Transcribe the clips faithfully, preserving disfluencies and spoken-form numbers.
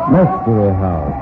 Mystery House.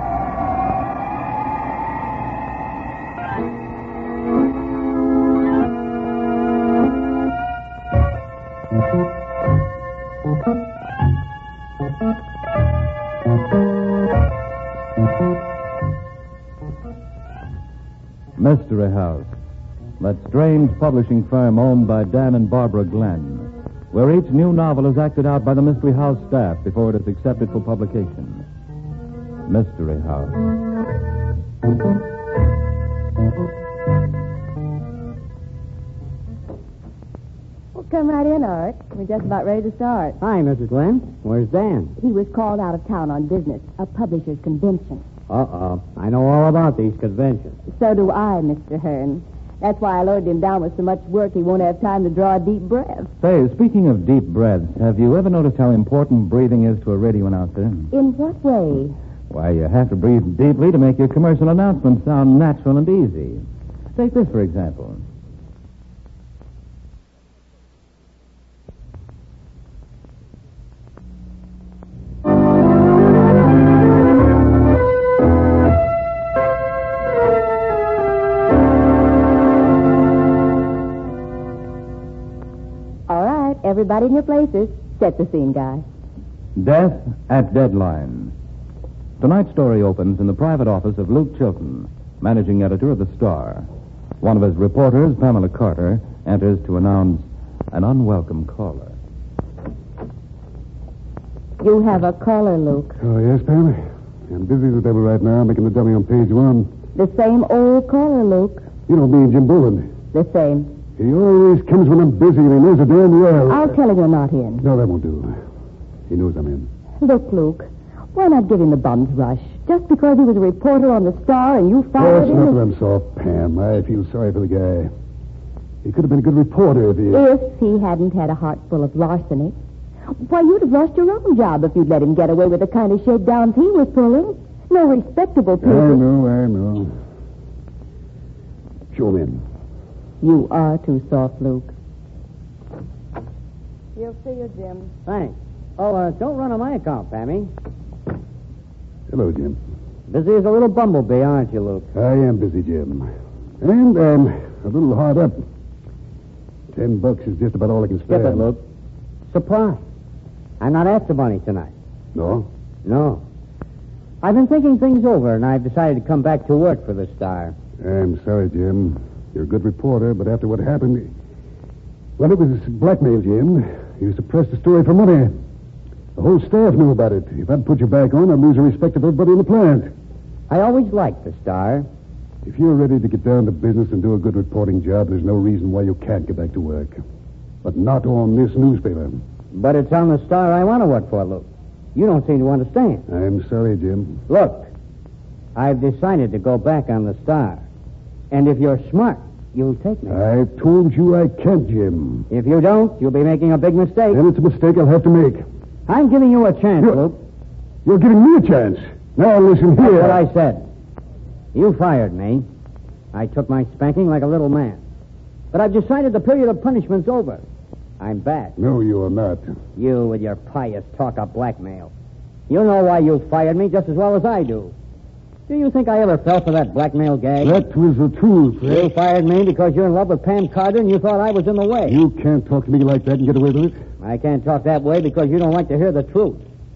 Mystery House, that strange publishing firm owned by Dan and Barbara Glenn, where each new novel is acted out by the Mystery House staff before it is accepted for publication. Mystery House. Well, come right in, Art. We're just about ready to start. Hi, Missus Glenn. Where's Dan? He was called out of town on business, a publisher's convention. Uh-oh. I know all about these conventions. So do I, Mister Hearn. That's why I loaded him down with so much work he won't have time to draw a deep breath. Say, speaking of deep breaths, have you ever noticed how important breathing is to a radio announcer? In what way? Why, you have to breathe deeply to make your commercial announcements sound natural and easy. Take this, for example. Everybody in your places. Set the scene, guy. Death at Deadline. Tonight's story opens in the private office of Luke Chilton, managing editor of The Star. One of his reporters, Pamela Carter, enters to announce an unwelcome caller. You have a caller, Luke. Oh, yes, Pam. I'm busy as the devil right now, making the dummy on page one. The same old caller, Luke. You know me and Jim Boland. The same. He always comes when I'm busy, and he knows it damn well. I'll tell him you're not in. No, that won't do. He knows I'm in. Look, Luke, why not give him the bum's rush? Just because he was a reporter on the Star and you Oh, fired it's him... not that I'm soft, Pam. I feel sorry for the guy. He could have been a good reporter if he... If he hadn't had a heart full of larceny. Why, you'd have lost your own job if you'd let him get away with the kind of shakedowns he was pulling. No respectable people... I know, I know. Show him in. You are too soft, Luke. You'll see you, Jim. Thanks. Oh, uh, don't run on my account, Pammy. Hello, Jim. Busy as a little bumblebee, aren't you, Luke? I am busy, Jim. And um, a little hard up. Ten bucks is just about all I can spare. Skip it, Luke. Surprise. I'm not after money tonight. No? No. I've been thinking things over, and I've decided to come back to work for the Star. I'm sorry, Jim. You're a good reporter, but after what happened... Well, it was blackmail, Jim. You suppressed the story for money. The whole staff knew about it. If I'd put you back on, I'd lose the respect of everybody in the plant. I always liked the Star. If you're ready to get down to business and do a good reporting job, there's no reason why you can't get back to work. But not on this newspaper. But it's on the Star I want to work for, Luke. You don't seem to understand. I'm sorry, Jim. Look, I've decided to go back on the Star. And if you're smart, you'll take me. I've told you I can't, Jim. If you don't, you'll be making a big mistake. And it's a mistake I'll have to make. I'm giving you a chance, You're, Luke. You're giving me a chance. Now listen That's here. what I said. You fired me. I took my spanking like a little man. But I've decided the period of punishment's over. I'm back. No, you're not. You with your pious talk of blackmail. You know why you fired me just as well as I do. Do you think I ever fell for that blackmail gag? That was the truth. You fired me because you're in love with Pam Carter and you thought I was in the way. You can't talk to me like that and get away with it. I can't talk that way because you don't like to hear the truth.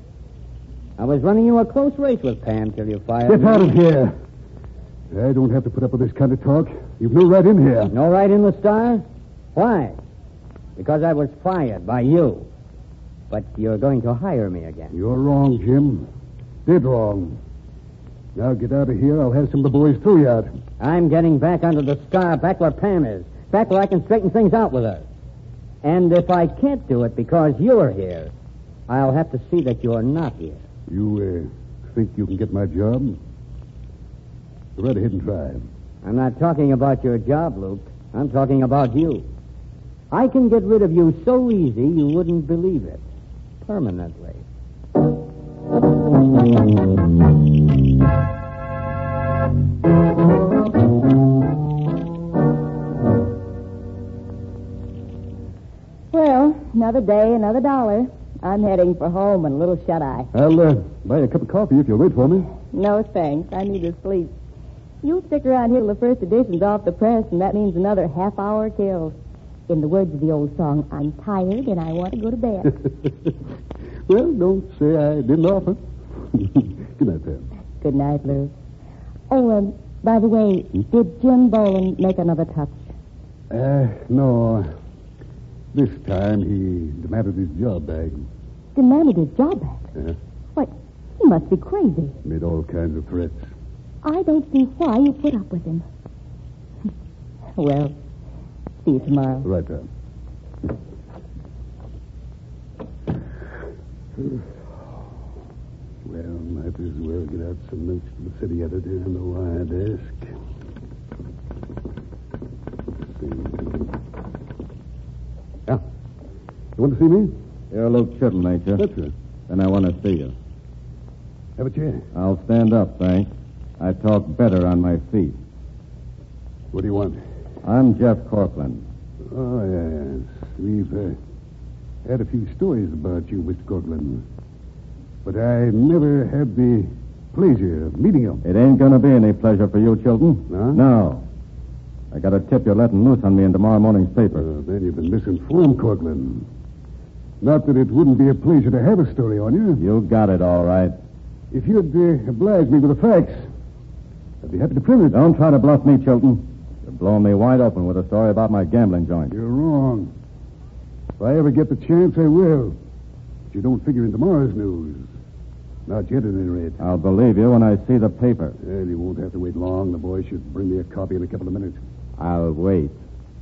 I was running you a close race with Pam till you fired Get me. out of here. I don't have to put up with this kind of talk. You've no right in here. No right in the Star? Why? Because I was fired by you. But you're going to hire me again. You're wrong, Jim. Dead wrong. Now get out of here. I'll have some of the boys throw you out. I'm getting back under the Star, back where Pam is. Back where I can straighten things out with her. And if I can't do it because you're here, I'll have to see that you're not here. You uh, think you can get my job? Go right ahead and try. I'm not talking about your job, Luke. I'm talking about you. I can get rid of you so easy you wouldn't believe it. Permanently. Well, another day, another dollar. I'm heading for home and a little shut-eye. I'll uh, buy a cup of coffee if you'll wait for me. No, thanks. I need to sleep. You stick around here till the first edition's off the press, and that means another half hour killed. In the words of the old song, I'm tired and I want to go to bed. Well, don't say I didn't offer. Good night, Pam. Good night, Lou. Oh, um, by the way, Hmm? did Jim Boland make another touch? Uh, no. This time he demanded his job back. Demanded his job back? Uh, What? He must be crazy. made all kinds of threats. I don't see why you put up with him. Well, see you tomorrow. Right, Pam. Well, might as well get out some notes to the city editor on the wire desk. Yeah. You want to see me? You're Luke Chilton, ain't you? That's right. Then I want to see you. Have a chair. I'll stand up, thanks. I talk better on my feet. What do you want? I'm Jeff Corcoran. Oh, yes. We've uh, had a few stories about you, Mister Corcoran. But I never had the pleasure of meeting you. It ain't going to be any pleasure for you, Chilton. No? No. I got a tip you're letting loose on me in tomorrow morning's paper. Uh, then you've been misinformed, Corcoran. Not that it wouldn't be a pleasure to have a story on you. You got it, all right. If you'd uh, oblige me with the facts, I'd be happy to print it. Don't try to bluff me, Chilton. You're blowing me wide open with a story about my gambling joint. You're wrong. If I ever get the chance, I will. But you don't figure in tomorrow's news. Not yet, at any rate. I'll believe you when I see the paper. Well, you won't have to wait long. The boy should bring me a copy in a couple of minutes. I'll wait.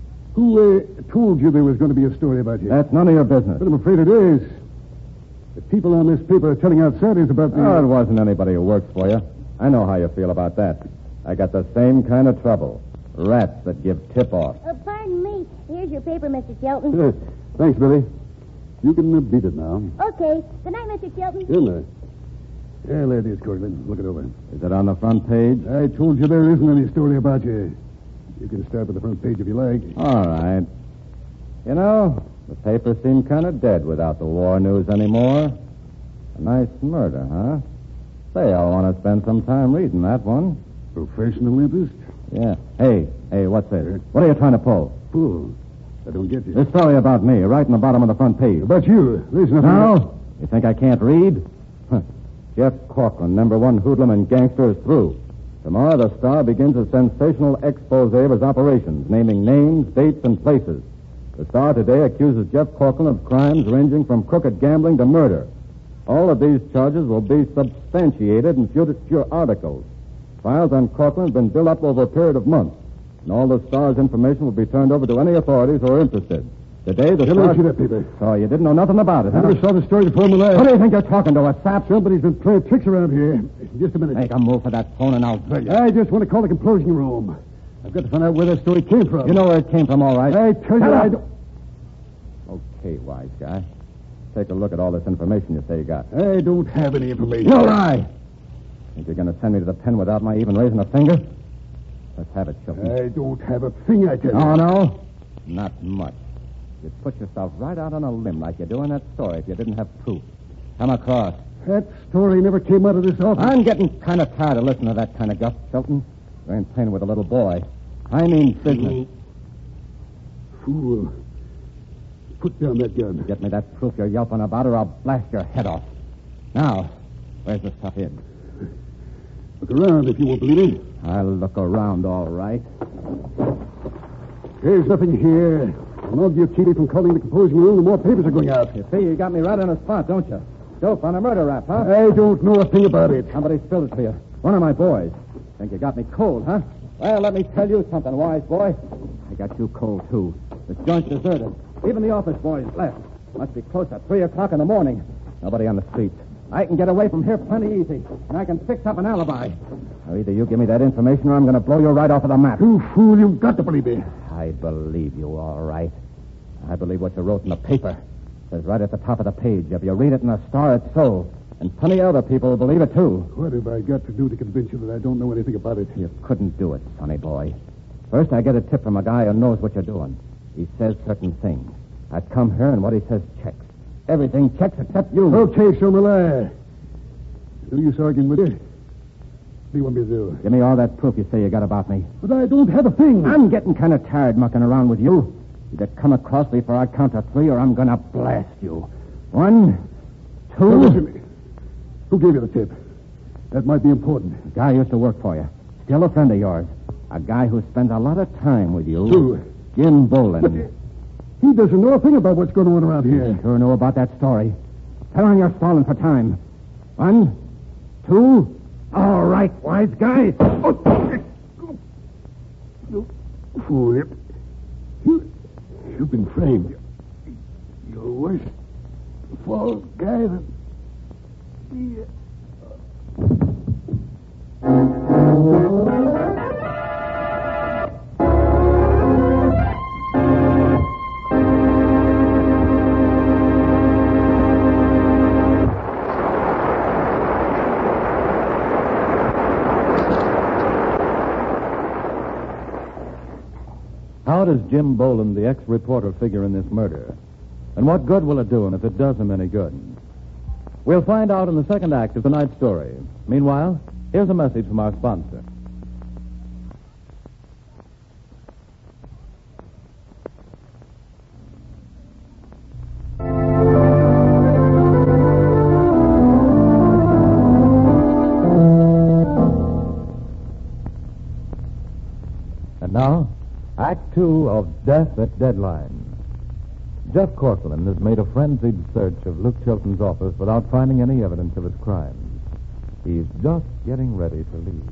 Who uh, told you there was going to be a story about you? That's none of your business. But I'm afraid it is. The people on this paper are telling outsiders about the... Oh, it wasn't anybody who works for you. I know how you feel about that. I got the same kind of trouble. Rats that give tip-off. Uh, pardon me. Here's your paper, Mister Chilton. Uh, thanks, Billy. You can uh, beat it now. Okay. Good night, Mister Chilton. Good night. Yeah, there it is, Corcoran. Look it over. Is it on the front page? I told you there isn't any story about you. You can start with the front page if you like. All right. You know, the paper seemed kind of dead without the war news anymore. A nice murder, huh? Say, I'll want to spend some time reading that one. Professional interest? Yeah. Hey, hey, what's this? What are you trying to pull? Fool. I don't get you. This story about me, right in the bottom of the front page. About you. There's nothing... Now? You think I can't read? Huh. Jeff Corcoran, number one hoodlum and gangster, is through. Tomorrow, the Star begins a sensational expose of his operations, naming names, dates, and places. The Star today accuses Jeff Corcoran of crimes ranging from crooked gambling to murder. All of these charges will be substantiated in future articles. Files on Corcoran have been built up over a period of months, and all the Star's information will be turned over to any authorities who are interested. Today, the Let Star... me see that paper. Oh, you didn't know nothing about it, I huh? never saw the story before in my life. What do you think you're talking to, a sap? Somebody's been playing tricks around here. Just a minute. Make a move for that phone and I'll drill you. I just want to call the composing room. I've got to find out where that story came from. You know where it came from, all right. I tell you, Shut I up. don't... Okay, wise guy. Take a look at all this information you say you got. I don't have any information. No lie. Think you're going to send me to the pen without my even raising a finger? Let's have it, Chilton. I don't have a thing, I tell you. Oh, no? Not much. You'd put yourself right out on a limb like you do in that story if you didn't have proof. Come across. That story never came out of this office. I'm getting kind of tired of listening to that kind of guff, Chilton. You ain't playing with a little boy. I mean business. Fool. Put down that gun. Get me that proof you're yelping about or I'll blast your head off. Now, where's the stuff hid? Look around if you won't believe me. I'll look around, all right. There's nothing here. The longer you keep me from calling the composing room, the more papers are going out. You see, you got me right on the spot, don't you? Dope on a murder rap, huh? I don't know a thing about it. Somebody spilled it for you. One of my boys. Think you got me cold, huh? Well, let me tell you something, wise boy. I got you cold, too. This joint's deserted. Even the office boys left. Must be close at three o'clock in the morning. Nobody on the streets. I can get away from here plenty easy, and I can fix up an alibi. Now, either you give me that information or I'm going to blow you right off of the map. You fool, you've got to believe me. I believe you, all right. I believe what you wrote in the paper. It says right at the top of the page. If you read it in the Star, it's so. And plenty of other people will believe it, too. What have I got to do to convince you that I don't know anything about it? You couldn't do it, sonny boy. First, I get a tip from a guy who knows what you're doing. He says certain things. I come here, and what he says checks. Everything checks except you. Okay, Shomalai. No use arguing with you. What do you want me to do? Give me all that proof you say you got about me. But I don't have a thing. I'm getting kind of tired mucking around with you. Either come across before I count to three or I'm going to blast you. One, two... Now, listen to me. Who gave you the tip? That might be important. A guy used to work for you. Still a friend of yours. A guy who spends a lot of time with you. Who? Jim Boland. But he doesn't know a thing about what's going on around here. I sure know about that story. Tell on you're stalling for time. One, two... All right, wise guy. Oh, you fool. You, you've been framed. You're worse false guy than me. How does Jim Boland, the ex-reporter, figure in this murder? And what good will it do him if it does him any good? We'll find out in the second act of tonight's story. Meanwhile, here's a message from our sponsor. And now, Act Two of Death at Deadline. Jeff Corcoran has made a frenzied search of Luke Chilton's office without finding any evidence of his crimes. He's just getting ready to leave.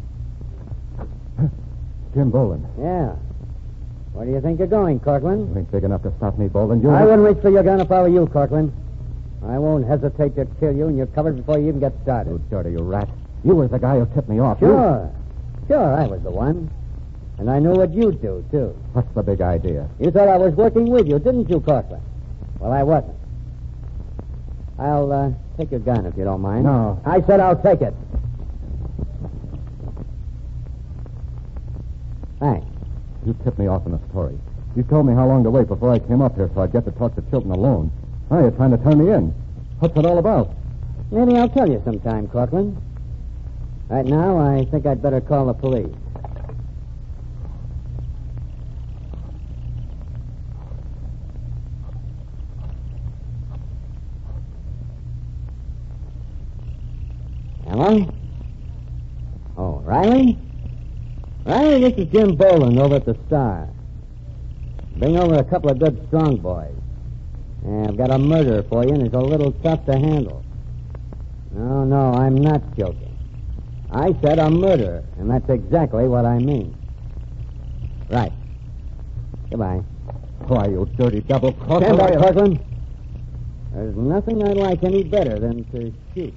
Jim Boland. Yeah. Where do you think you're going, Corcoran? You ain't big enough to stop me, Boland. You I wouldn't reach for your gun if I were you, Corcoran. I won't hesitate to kill you, and you're covered before you even get started. You dirty, you rat. You was the guy who tipped me off. Sure. Sure, I was the one. And I knew what you'd do, too. What's the big idea? You thought I was working with you, didn't you, Corcoran? Well, I wasn't. I'll uh, take your gun, if you don't mind. No. I said I'll take it. Thanks. You tipped me off in a story. You told me how long to wait before I came up here so I'd get to talk to Chilton alone. Now you're trying to turn me in. What's it all about? Maybe I'll tell you sometime, Corcoran. Right now, I think I'd better call the police. Hello? Oh, Riley? Riley, this is Jim Boland over at the Star. Bring over a couple of good strong boys. Yeah, I've got a murder for you, and it's a little tough to handle. No, no, I'm not joking. I said a murderer, and that's exactly what I mean. Right. Goodbye. Why, you dirty double-crosser. Stand by, Corcoran. There's nothing I like any better than to shoot you.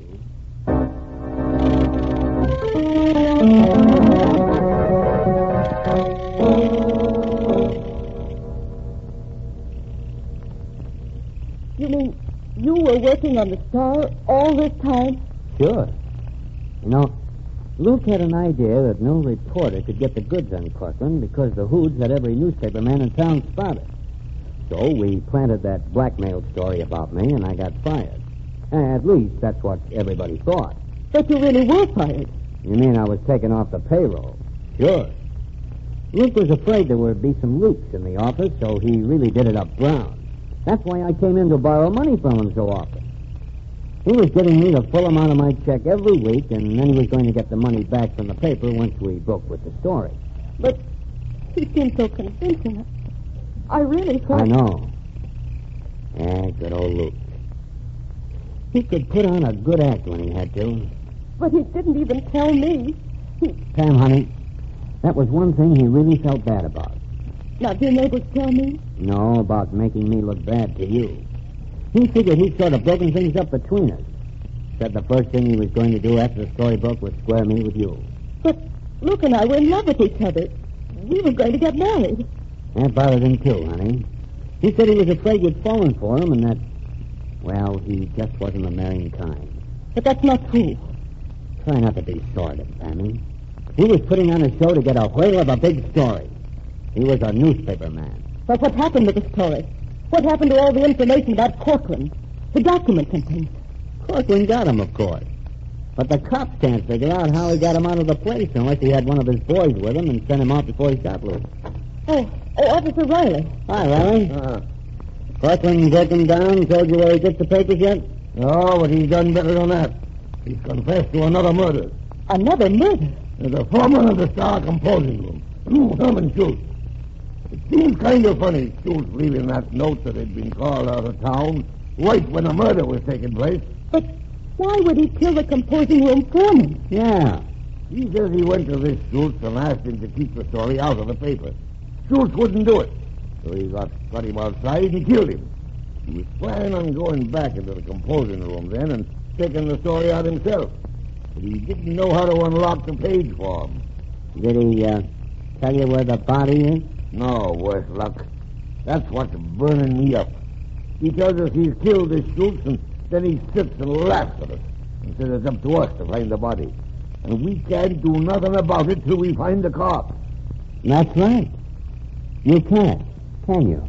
You mean you were working on the Star all this time? Sure. You know, Luke had an idea that no reporter could get the goods on Corcoran because the Hoods had every newspaper man in town spotted. So we planted that blackmail story about me, and I got fired. At least that's what everybody thought. But you really were fired. You mean I was taken off the payroll? Sure. Luke was afraid there would be some leaks in the office, so he really did it up brown. That's why I came in to borrow money from him so often. He was giving me the full amount of my check every week, and then he was going to get the money back from the paper once we broke with the story. But he seemed so convincing. I really thought... I know. Yeah, good old Luke. He could put on a good act when he had to. But he didn't even tell me. He... Pam, honey, that was one thing he really felt bad about. Not being able to tell me? No, about making me look bad to you. He figured he'd sort of broken things up between us. Said the first thing he was going to do after the story broke was square me with you. But Luke and I were in love with each other. We were going to get married. That bothered him too, honey. He said he was afraid you'd fallen for him and that, well, he just wasn't the marrying kind. But that's not true. Try not to be sordid, Pammy. He was putting on a show to get a whale of a big story. He was a newspaper man. But what happened to the story? What happened to all the information about Corcoran? The document contained. Corcoran got him, of course. But the cops can't figure out how he got him out of the place unless he had one of his boys with him and sent him out before he got loose. Oh, oh, Officer Riley. Hi, Riley. Uh, Corcoran broke him down, told you where he gets the papers yet? no, but he's done better than that. He's confessed to another murder. Another murder. The foreman of the Star Composing Room, Herman Schultz. It seems kind of funny, Schultz leaving that note that he'd been called out of town right when a murder was taking place. But why would he kill the composing room foreman? Yeah. He says he went to this Schultz and asked him to keep the story out of the paper. Schultz wouldn't do it, so he got, got him outside and killed him. He was planning on going back into the composing room then and taking the story out himself. But he didn't know how to unlock the page for him. Did he uh, tell you where the body is? No, worse luck. That's what's burning me up. He tells us he's killed this Schultz, and then he sits and laughs at us and says it's up to us to find the body. And we can't do nothing about it till we find the cop. That's right. You can't, can you?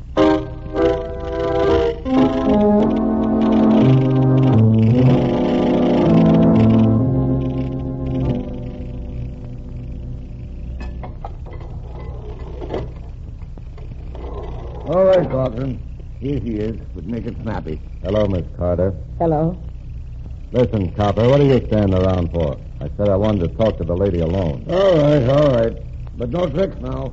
All right, Corcoran. Here he is, but make it snappy. Hello, Miss Carter. Hello. Listen, Copper, what are you standing around for? I said I wanted to talk to the lady alone. All right, all right. But no tricks now.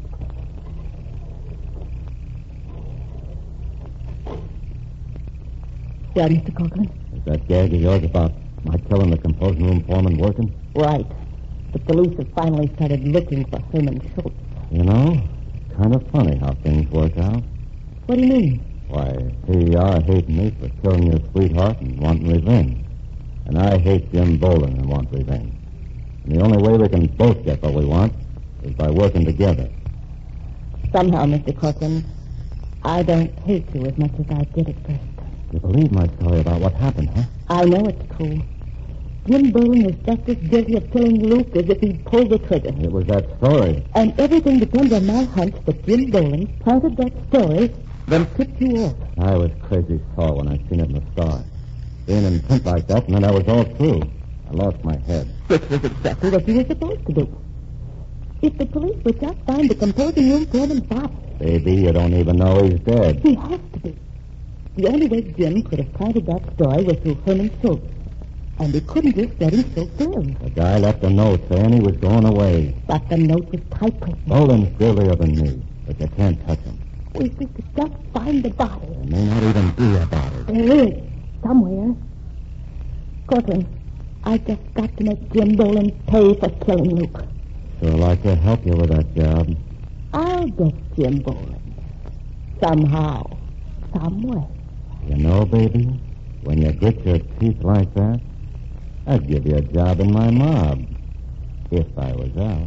Yeah, Mister Corcoran. Is that gag of yours about my killing the composing room foreman working? Right. The police have finally started looking for Herman Schultz. You know, kind of funny how things work out. What do you mean? Why, here you are hating me for killing your sweetheart and wanting revenge. And I hate Jim Bolin and want revenge. And the only way we can both get what we want is by working together. Somehow, Mister Corcoran, I don't hate you as much as I did at first. You believe my story about what happened, huh? I know it's true. Jim Bolin is just as guilty of killing Luke as if he'd pulled the trigger. It was that story. And everything depends on my hunch that Jim Bolin planted that story, then tipped you off. I was crazy sore when I seen it in the Star. Being in print like that, and then I was all through. I lost my head. Which was exactly what you were supposed to do. If the police would just find the composing room foreman's body. Baby, you don't even know he's dead. He has to be. The only way Jim could have planted that story was through Herman Schultz. And he couldn't just let him Schultz live. The guy left a note saying he was going away. But the note was typewritten. Bolin's guiltier than me, but you can't touch him. We could just find the body. There may not even be a body. There is. Somewhere. Corcoran, I just got to make Jim Bolin pay for killing Luke. Sure like to help you with that job. I'll get Jim Bolin. Somehow. Some way. You know, baby, when you grit your teeth like that, I'd give you a job in my mob. If I was out.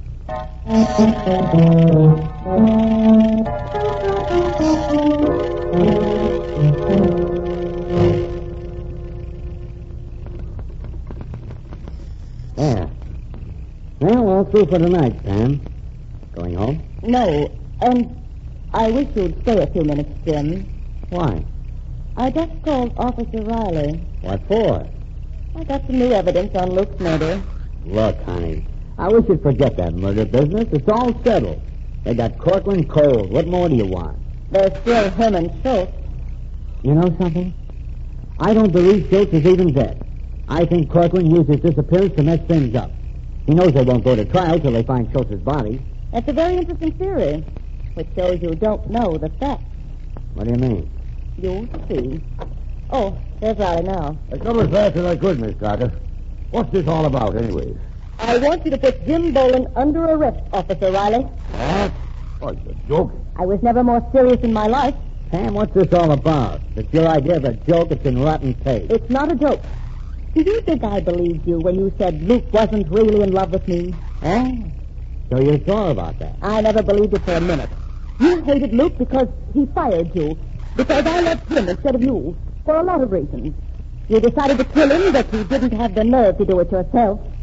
There. Well, all through for tonight, Sam. Going home? No, and I wish you'd stay a few minutes, Jim. Why? I just called Officer Riley. What for? I got some new evidence on Luke's murder. Look, honey, I wish you'd forget that murder business. It's all settled. They got Corcoran cold. What more do you want? There's still Herman Schultz. You know something? I don't believe Schultz is even dead. I think Corcoran used his disappearance to mess things up. He knows they won't go to trial till they find Schultz's body. That's a very interesting theory, which shows you don't know the facts. What do you mean? You'll see. Oh, there's Riley now. I come as fast as I could, Miss Carter. What's this all about, anyways? I want you to put Jim Bolin under arrest, Officer Riley. What? Oh, you're joking. I was never more serious in my life. Sam, what's this all about? It's your idea of a joke. It's in rotten taste. It's not a joke. Do you think I believed you when you said Luke wasn't really in love with me? Oh, so you're sure about that? I never believed it for a minute. You hated Luke because he fired you. Because I left him instead of you. For a lot of reasons. You decided to kill him, but you didn't have the nerve to do it yourself.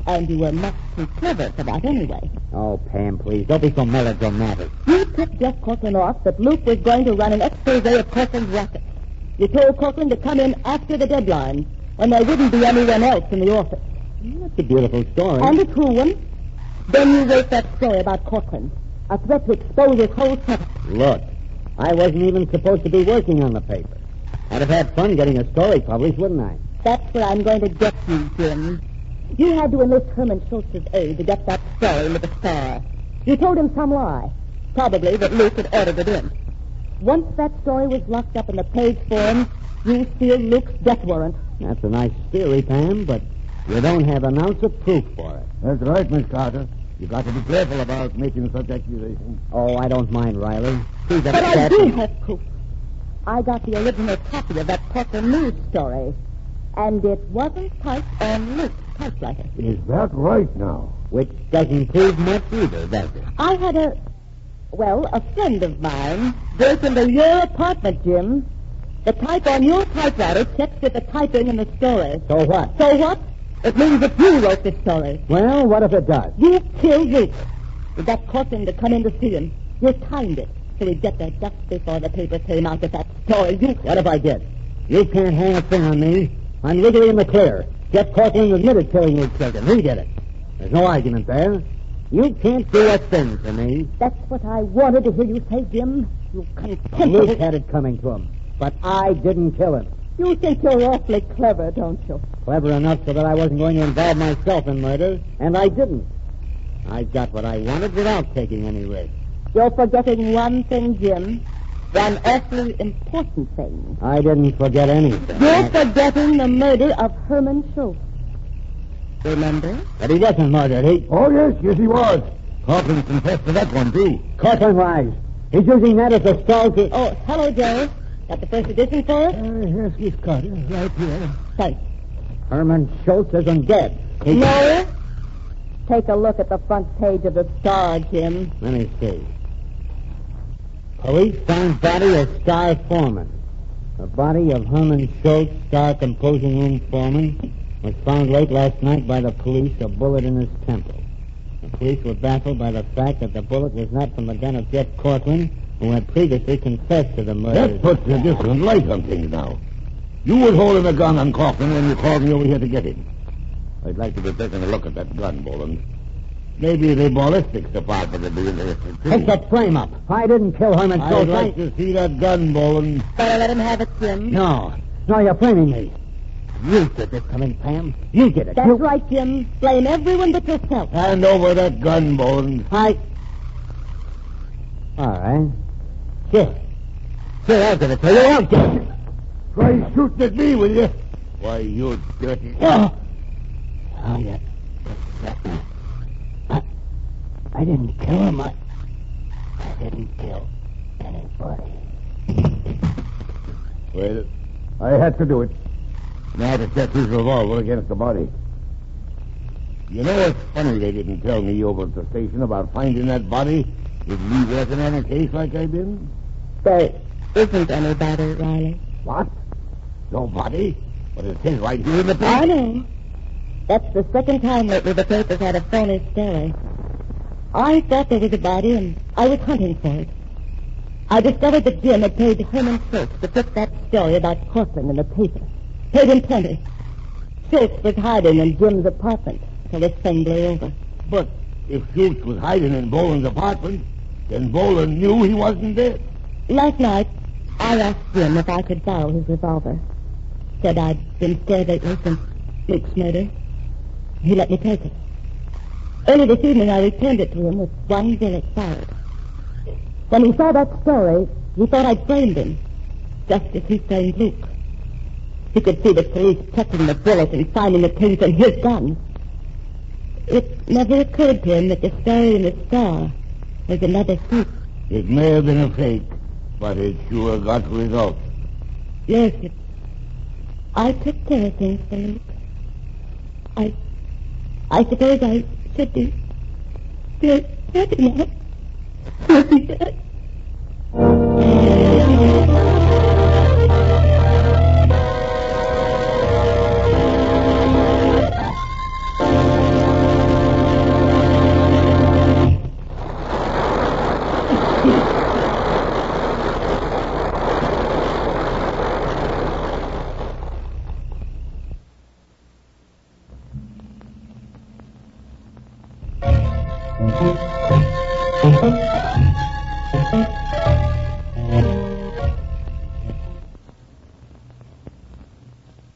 And you were much too clever for that anyway. Oh, Pam, please, don't be so melodramatic. You tipped Jeff Corcoran off that Luke was going to run an expose of Corcoran's racket. You told Corcoran to come in after the deadline, when there wouldn't be anyone else in the office. That's a beautiful story. And a true one. Then you wrote that story about Corcoran, a threat to expose his whole setup. Look, I wasn't even supposed to be working on the paper. I'd have had fun getting a story published, wouldn't I? That's where I'm going to get you, Jim. You had to enlist Herman Schultz's aid to get that story into the Star. You told him some lie, probably that Luke had ordered it in. Once that story was locked up in the page form, you sealed Luke's death warrant. That's a nice theory, Pam, but you don't have an ounce of proof for it. That's right, Miss Carter. You've got to be careful about making such accusations. Oh, I don't mind, Riley. She's But I upset. do have proof. I got the original copy of that Corcoran news story, and it wasn't typed on Luke's typewriter. Is that right now? Which doesn't prove much either, does it? I had a, well, a friend of mine break into your apartment, Jim. The type on your typewriter checks with the typing in the story. So what? So what? It means that you wrote this story. Well, what if it does? You killed Luke. You got Corcoran to come in to see him. You timed it so he'd get there just before the paper came out with that story. You... What if I did? You can't hang a thing on me. I'm legally in the clear. Jeff Corcoran admitted killing Luke Chilton. He did it. There's no argument there. You can't do a thing to me. That's what I wanted to hear you say, Jim. You contemptible... Luke had it coming to him, but I didn't kill him. You think you're awfully clever, don't you? Clever enough so that I wasn't going to involve myself in murder, and I didn't. I got what I wanted without taking any risk. You're forgetting one thing, Jim. One awfully important thing. I didn't forget anything. You're forgetting the murder of Herman Schultz. Remember? But he wasn't murdered. He... Oh, yes, yes, he was. Corcoran confessed to that one, too. Corcoran lies. He's using that as a stall to... Oh, hello, Joe. Got the first edition for us? Uh, yes, Miss Carter, right here. Thanks. Herman Schultz isn't dead. He... No? Take a look at the front page of the Star, Jim. Let me see. Police found body of Star foreman. The body of Herman Schultz, Star composing room foreman, was found late last night by the police, a bullet in his temple. The police were baffled by the fact that the bullet was not from the gun of Jeff Corcoran, who had previously confessed to the murder. That puts a different light on things now. You was holding a gun on Corcoran when you called me over here to get him. I'd like to be taking a look at that gun, Boland. Maybe the ballistics department would be interested, too. Take that frame up. I didn't kill Herman I'd Schultz. like to see that gun, Boland. Better let him have it, Jim. No. No, you're framing me. You did this to me, Pam. You did it. That's you... right, Jim. Blame everyone but yourself. Hand over that gun, Boland. I... All right. Sure. Sure, I'll give it to you. I'll give it. Try shooting at me, will you? Why, you dirty... Oh, oh yeah. I, I didn't kill him. I, I didn't kill anybody. Well, I had to do it. And I had to set his revolver against the body. You know, it's funny they didn't tell me over at the station about finding that body if me working on a case like I been. There isn't anybody, Riley. What? Nobody? But it says right here in the paper. I know. That's the second time lately the paper's had a phony story. I thought there was a body, and I was hunting for it. I discovered that Jim had paid Herman Schultz to put that story about Corcoran in the paper. Paid him plenty. Schultz was hiding in Jim's apartment till this thing blew over. But if Schultz was hiding in Boland's apartment, then Boland knew he wasn't dead. Last night, I asked Jim if I could borrow his revolver. Said I'd been scared lately since Luke's murder. He let me take it. Early this evening, I returned it to him with one bullet fired. When he saw that story, he thought I'd framed him, just as he framed Luke. He could see the police checking the bullet and finding the pins in his gun. It never occurred to him that the story in the Star was another fake. It may have been a fake, but it sure got results. Yes, it, I took care of things for Luke. I, I suppose I should be still happy now. Wasn't it?